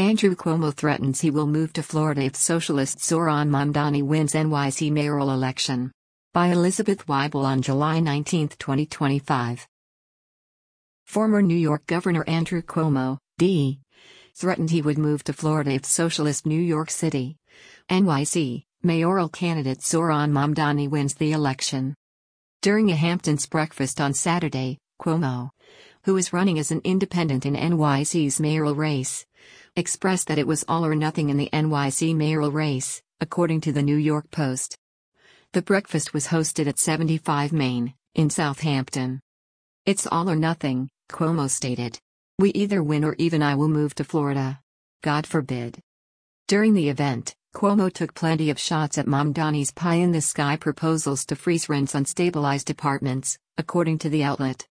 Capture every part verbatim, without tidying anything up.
Andrew Cuomo threatens he will move to Florida if socialist Zohran Mamdani wins N Y C mayoral election. By Elizabeth Weibel on July nineteenth, twenty twenty-five. Former New York Governor Andrew Cuomo, D. threatened he would move to Florida if socialist New York City, N Y C, mayoral candidate Zohran Mamdani wins the election. During a Hamptons breakfast on Saturday, Cuomo, who is running as an independent in N Y C's mayoral race, expressed that it was all or nothing in the N Y C mayoral race, according to the New York Post. The breakfast was hosted at seventy-five Main, in Southampton. "It's all or nothing," Cuomo stated. "We either win or even I will move to Florida. God forbid." During the event, Cuomo took plenty of shots at Mamdani's pie-in-the-sky proposals to freeze rents on stabilized apartments, according to the outlet.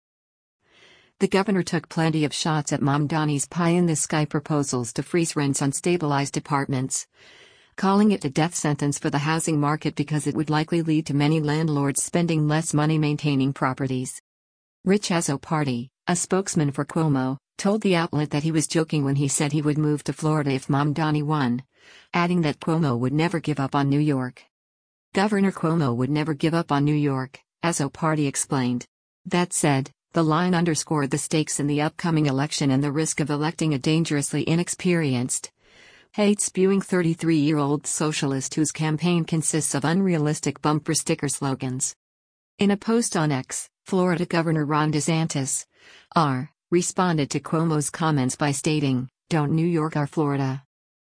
The governor took plenty of shots at Mamdani's pie-in-the-sky proposals to freeze rents on stabilized apartments, calling it a death sentence for the housing market because it would likely lead to many landlords spending less money maintaining properties. Rich Azzopardi, a spokesman for Cuomo, told the outlet that he was joking when he said he would move to Florida if Mamdani won, adding that Cuomo would never give up on New York. Governor Cuomo would never give up on New York, Azzopardi explained. That said, the line underscored the stakes in the upcoming election and the risk of electing a dangerously inexperienced, hate-spewing thirty-three-year-old socialist whose campaign consists of unrealistic bumper sticker slogans. In a post on X, Florida Governor Ron DeSantis, R, responded to Cuomo's comments by stating, "Don't New York or Florida."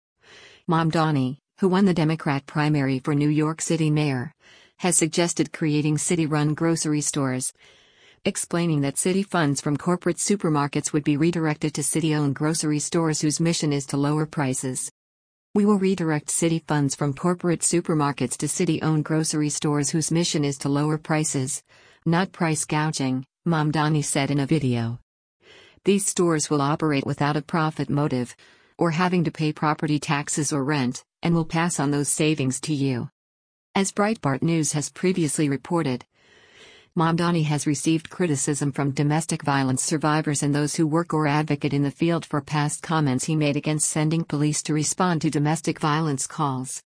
Mamdani, who won the Democrat primary for New York City mayor, has suggested creating city-run grocery stores, explaining that city funds from corporate supermarkets would be redirected to city-owned grocery stores whose mission is to lower prices. "We will redirect city funds from corporate supermarkets to city-owned grocery stores whose mission is to lower prices, not price gouging," Mamdani said in a video. "These stores will operate without a profit motive, or having to pay property taxes or rent, and will pass on those savings to you." As Breitbart News has previously reported, Mamdani has received criticism from domestic violence survivors and those who work or advocate in the field for past comments he made against sending police to respond to domestic violence calls.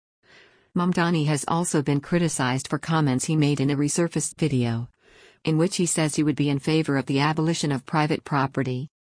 Mamdani has also been criticized for comments he made in a resurfaced video, in which he says he would be in favor of the abolition of private property.